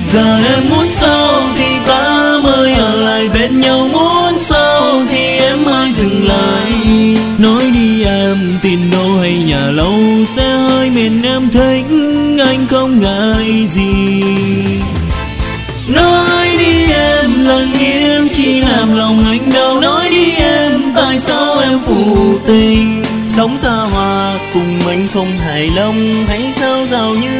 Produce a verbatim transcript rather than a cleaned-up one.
Giờ em muốn sao thì ta mới ở lại bên nhau, muốn sao thì em hãy dừng lại. Nói đi em tiền đâu hay nhà lâu sẽ hơi miền em thích anh không ngại gì. Nói đi em lặng im chỉ làm lòng anh đau. Nói đi em tại sao em phụ tình. Sống xa hoa cùng anh không hài lòng, thấy sao giàu như